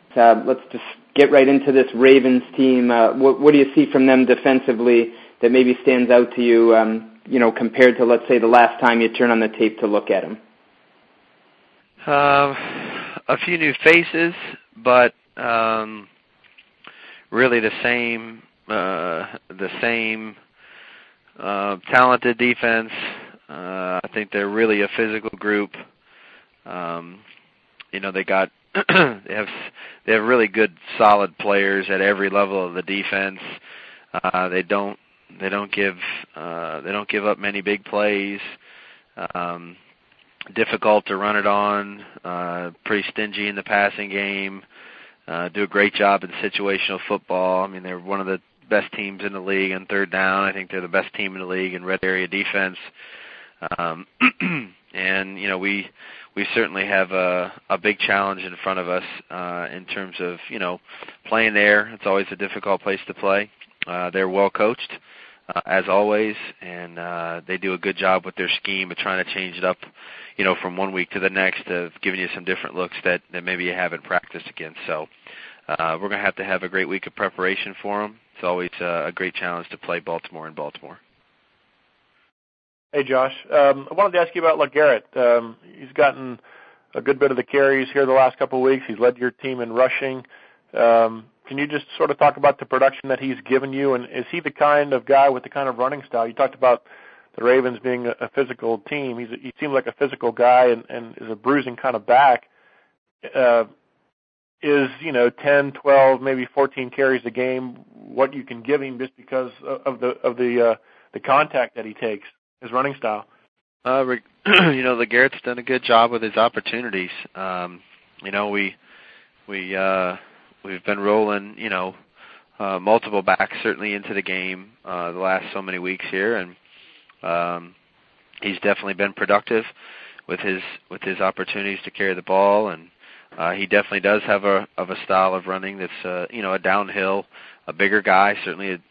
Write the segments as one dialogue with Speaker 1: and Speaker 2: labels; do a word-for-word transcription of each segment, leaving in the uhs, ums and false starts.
Speaker 1: Uh, let's just get right into this Ravens team. Uh, what, what do you see from them defensively that maybe stands out to you, um, you know, compared to, let's say, the last time you turn on the tape to look at them?
Speaker 2: Uh, a few new faces, but um, really the same, uh, the same uh, talented defense. Uh, I think they're really a physical group. Um, you know, they got they have they have really good, solid players at every level of the defense. Uh, they don't they don't give uh, they don't give up many big plays. Um, difficult to run it on. Uh, pretty stingy in the passing game. Uh, do a great job in situational football. I mean, they're one of the best teams in the league on third down. I think they're the best team in the league in red area defense. Um, and, you know, we we certainly have a, a big challenge in front of us uh, in terms of, you know, playing there. It's always a difficult place to play. Uh, they're well coached, uh, as always, and uh, they do a good job with their scheme of trying to change it up, you know, from one week to the next, of giving you some different looks that, that maybe you haven't practiced against. So uh, we're going to have to have a great week of preparation for them. It's always uh, a great challenge to play Baltimore in Baltimore.
Speaker 3: Hey, Josh. Um, I wanted to ask you about LeGarrette. Um, he's gotten a good bit of the carries here the last couple of weeks. He's led your team in rushing. Um, can you just sort of talk about the production that he's given you, and is he the kind of guy with the kind of running style? You talked about the Ravens being a, a physical team. He's a, he seems like a physical guy and, and is a bruising kind of back. Uh, is, you know, ten, twelve, maybe fourteen carries a game what you can give him just because of the of the uh, the contact that he takes? His running style.
Speaker 2: Uh, you know, LeGarrette's done a good job with his opportunities. Um, you know, we we uh, we've been rolling, you know, uh, multiple backs certainly into the game uh, the last so many weeks here, and um, he's definitely been productive with his with his opportunities to carry the ball, and uh, he definitely does have a of a style of running that's uh, you know, a downhill. A bigger guy, certainly,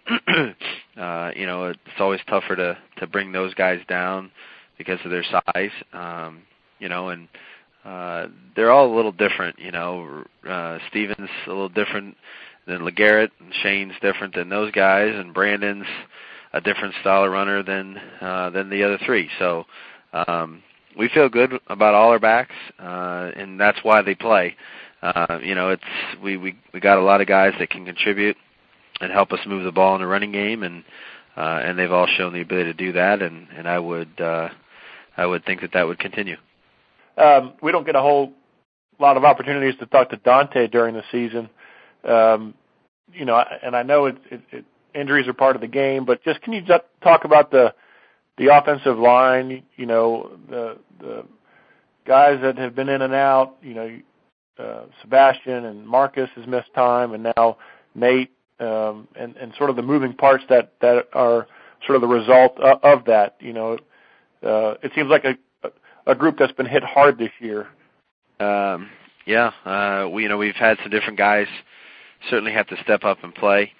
Speaker 2: uh, you know, it's always tougher to, to bring those guys down because of their size, um, you know, and uh, they're all a little different, you know. Uh, Steven's a little different than LeGarrette, and Shane's different than those guys, and Brandon's a different style of runner than uh, than the other three. So um, we feel good about all our backs, uh, and that's why they play. Uh, you know, it's we, we, we got a lot of guys that can contribute and help us move the ball in the running game, and uh, and they've all shown the ability to do that, and, and I would uh, I would think that that would continue.
Speaker 3: Um, we don't get a whole lot of opportunities to talk to Dante during the season, um, you know, and I know it, it, it, injuries are part of the game, but just can you just talk about the the offensive line, you know, the the guys that have been in and out, you know, uh, Sebastian and Marcus has missed time, and now Nate. Um, and, and sort of the moving parts that, that are sort of the result of, of that. You know, uh, it seems like a, a group that's been hit hard this year.
Speaker 2: Um, yeah, uh, we you know we've had some different guys certainly have to step up and play,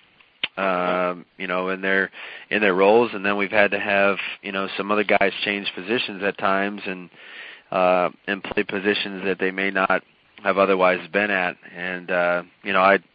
Speaker 2: um, you know, in their in their roles, and then we've had to have you know some other guys change positions at times and uh, and play positions that they may not have otherwise been at, and uh, you know I.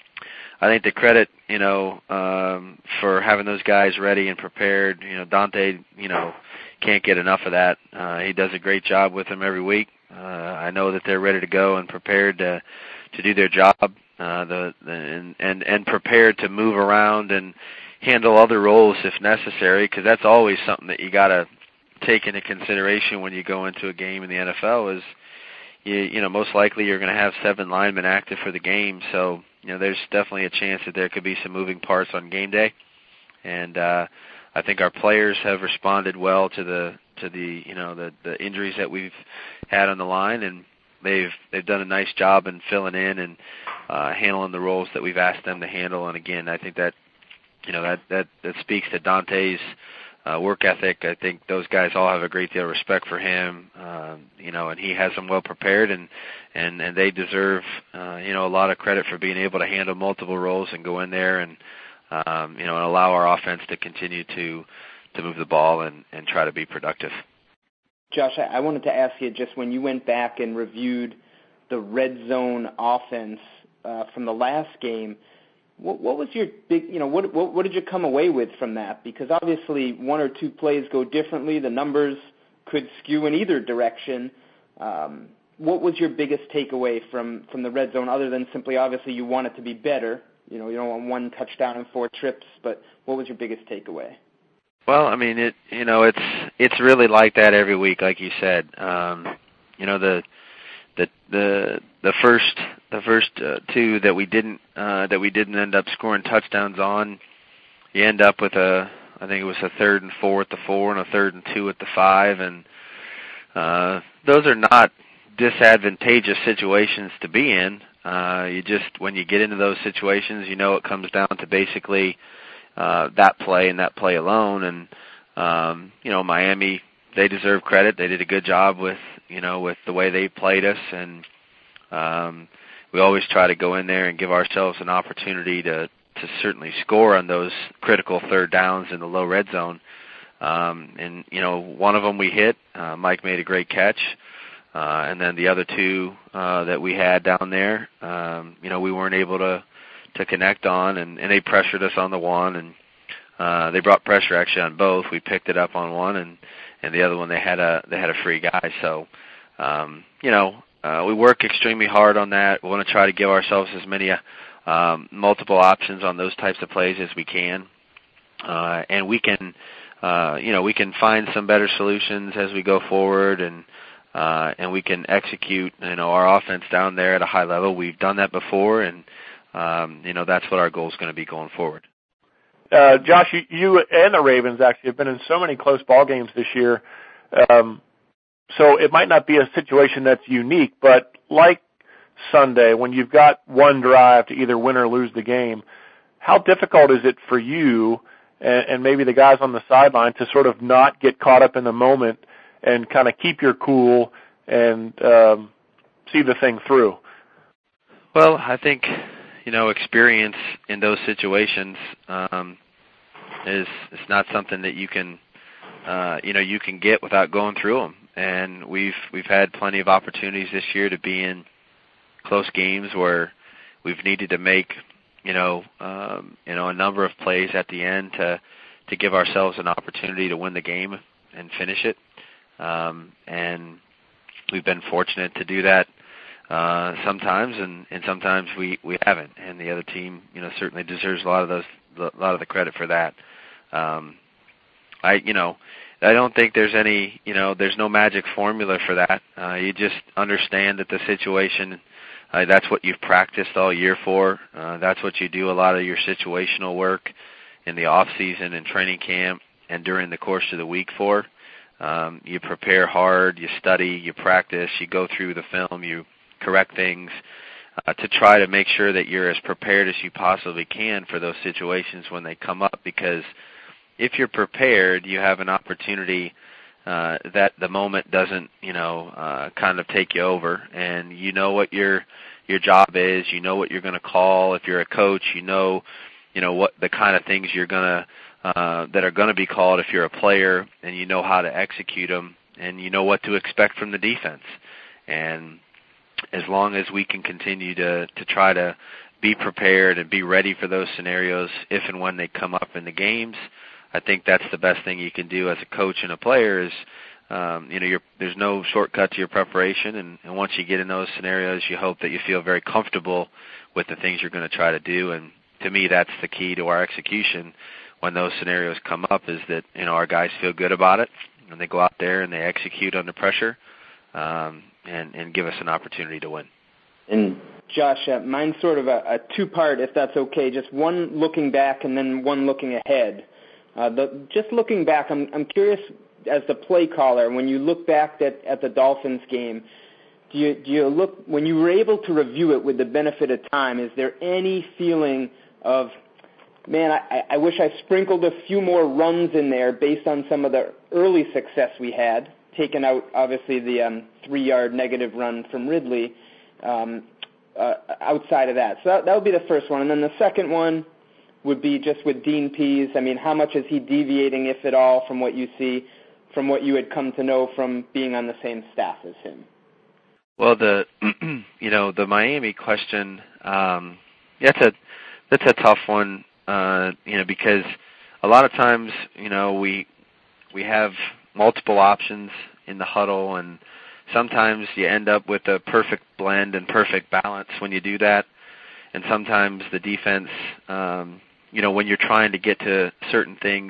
Speaker 2: I think the credit, you know, um, for having those guys ready and prepared, you know, Dante, you know, can't get enough of that. Uh, he does a great job with them every week. Uh, I know that they're ready to go and prepared to to do their job, uh, the, the and, and and prepared to move around and handle other roles if necessary, because that's always something that you got to take into consideration when you go into a game in the N F L. Is you you know most likely you're going to have seven linemen active for the game, so. You know, there's definitely a chance that there could be some moving parts on game day, and uh, I think our players have responded well to the to the you know the, the injuries that we've had on the line, and they've they've done a nice job in filling in and uh, handling the roles that we've asked them to handle. And again, I think that you know that that, that speaks to Dante's uh, work ethic. I think those guys all have a great deal of respect for him, um, you know, and he has them well prepared, and and, and they deserve, uh, you know, a lot of credit for being able to handle multiple roles and go in there and, um, you know, and allow our offense to continue to to move the ball and, and try to be productive.
Speaker 1: Josh, I wanted to ask you, just when you went back and reviewed the red zone offense uh, from the last game. What, what was your big, you know, what, what what did you come away with from that? Because obviously one or two plays go differently. The numbers could skew in either direction. Um, what was your biggest takeaway from, from the red zone, other than simply obviously you want it to be better? You know, you don't want one touchdown and four trips, but what was your biggest takeaway?
Speaker 2: Well, I mean, it you know, it's it's really like that every week, like you said. Um, you know, the the the the first the first uh, two that we didn't uh, that we didn't end up scoring touchdowns on, you end up with a I think it was a third and four at the four and a third and two at the five, and uh, those are not disadvantageous situations to be in. Uh, you just, when you get into those situations, you know it comes down to basically uh, that play and that play alone. And um, you know, Miami, they deserve credit. They did a good job with you know with the way they played us, and um, we always try to go in there and give ourselves an opportunity to to certainly score on those critical third downs in the low red zone. Um, and you know, one of them we hit. Uh, Mike made a great catch. Uh, and then the other two uh, that we had down there, um, you know, we weren't able to to connect on, and, and they pressured us on the one, and uh, they brought pressure actually on both. We picked it up on one, and, and the other one they had a they had a free guy. So, um, you know, uh, we work extremely hard on that. We want to try to give ourselves as many uh, um, multiple options on those types of plays as we can, uh, and we can, uh, you know, we can find some better solutions as we go forward, and. Uh, and we can execute, you know, our offense down there at a high level. We've done that before, and um, you know that's what our goal is going to be going forward.
Speaker 3: Uh, Josh, you, you and the Ravens actually have been in so many close ball games this year. Um, so it might not be a situation that's unique, but like Sunday, when you've got one drive to either win or lose the game, how difficult is it for you and, and maybe the guys on the sideline to sort of not get caught up in the moment and kind of keep your cool and um, see the thing through?
Speaker 2: Well, I think, you know, experience in those situations um, is is not something that you can, uh, you know, you can get without going through them. And we've we've had plenty of opportunities this year to be in close games where we've needed to make, you know, um, you know, a number of plays at the end to to give ourselves an opportunity to win the game and finish it. Um, and we've been fortunate to do that uh, sometimes, and, and sometimes we, we haven't. And the other team, you know, certainly deserves a lot of those, a lot of the credit for that. Um, I, you know, I don't think there's any, you know, there's no magic formula for that. Uh, you just understand that the situation, uh, that's what you've practiced all year for. Uh, that's what you do a lot of your situational work in the off season and training camp and during the course of the week for. Um, you prepare hard, you study, you practice, you go through the film, you correct things uh, to try to make sure that you're as prepared as you possibly can for those situations when they come up, because if you're prepared, you have an opportunity uh, that the moment doesn't, you know, uh, kind of take you over, and you know what your your job is, you know what you're going to call. If you're a coach, you know, you know what the kind of things you're going to Uh, that are going to be called if you're a player, and you know how to execute them, and you know what to expect from the defense. And as long as we can continue to, to try to be prepared and be ready for those scenarios if and when they come up in the games, I think that's the best thing you can do as a coach and a player is, um, you know, you're, there's no shortcut to your preparation, and, and once you get in those scenarios, you hope that you feel very comfortable with the things you're going to try to do. And to me, that's the key to our execution when those scenarios come up, is that, you know, our guys feel good about it, and they go out there and they execute under pressure, um, and, and give us an opportunity to win.
Speaker 1: And Josh, uh, mine's sort of a, a two-part, if that's okay, just one looking back and then one looking ahead. Uh, the, just looking back, I'm, I'm curious, as the play caller, when you look back at, at the Dolphins game, do you, do you look, when you were able to review it with the benefit of time, is there any feeling of, man, I, I wish I sprinkled a few more runs in there based on some of the early success we had, taking out, obviously, the um, three-yard negative run from Ridley, um, uh, outside of that. So that, that would be the first one. And then the second one would be just with Dean Pease. I mean, how much is he deviating, if at all, from what you see, from what you had come to know from being on the same staff as him?
Speaker 2: Well, the you know the Miami question, um, that's a that's a tough one, uh, you know, because a lot of times, you know, we we have multiple options in the huddle, and sometimes you end up with a perfect blend and perfect balance when you do that, and sometimes the defense, um, you know, when you're trying to get to certain things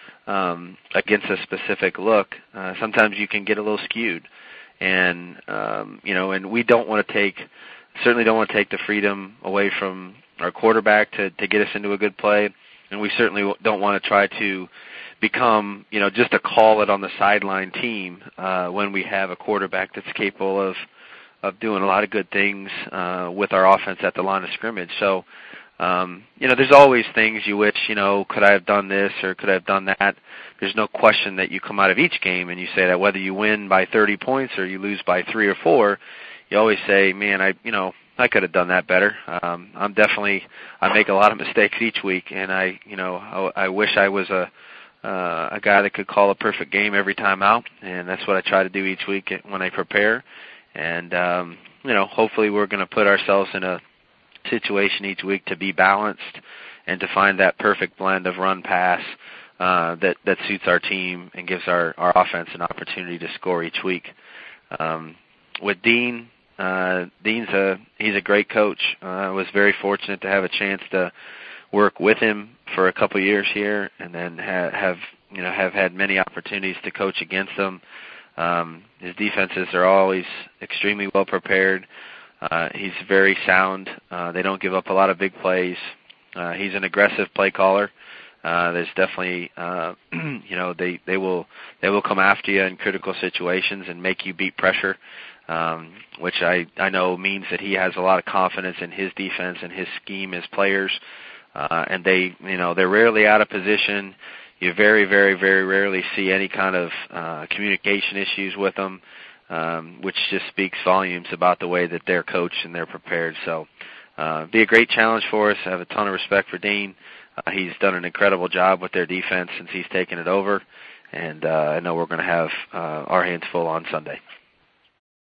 Speaker 2: um, against a specific look, uh, sometimes you can get a little skewed. And, um, you know, and we don't want to take, certainly don't want to take the freedom away from our quarterback to, to get us into a good play. And we certainly don't want to try to become, you know, just a call it on the sideline team uh, when we have a quarterback that's capable of, of doing a lot of good things uh, with our offense at the line of scrimmage. So, um, you know, there's always things you wish, you know, could I have done this or could I have done that? There's no question that you come out of each game and you say that whether you win by thirty points or you lose by three or four, you always say, man, I, you know, I could have done that better. Um, I'm definitely, I make a lot of mistakes each week, and I, you know, I, I wish I was a, uh, a guy that could call a perfect game every time out, and that's what I try to do each week when I prepare. And, um, you know, hopefully we're going to put ourselves in a situation each week to be balanced and to find that perfect blend of run pass uh, that, that suits our team and gives our, our offense an opportunity to score each week. Um, with Dean, uh, Dean's a he's a great coach. Uh, I was very fortunate to have a chance to work with him for a couple of years here, and then ha- have you know have had many opportunities to coach against him. Um, his defenses are always extremely well prepared. Uh, he's very sound. Uh, they don't give up a lot of big plays. Uh, he's an aggressive play caller. Uh, there's definitely, uh, you know, they, they will they will come after you in critical situations and make you beat pressure, um, which I, I know means that he has a lot of confidence in his defense and his scheme as players. Uh, and they, you know, they're rarely out of position. You very, very, very rarely see any kind of uh, communication issues with them. Um, which just speaks volumes about the way that they're coached and they're prepared. So uh, be a great challenge for us. I have a ton of respect for Dean. Uh, he's done an incredible job with their defense since he's taken it over, and uh, I know we're going to have uh, our hands full on Sunday.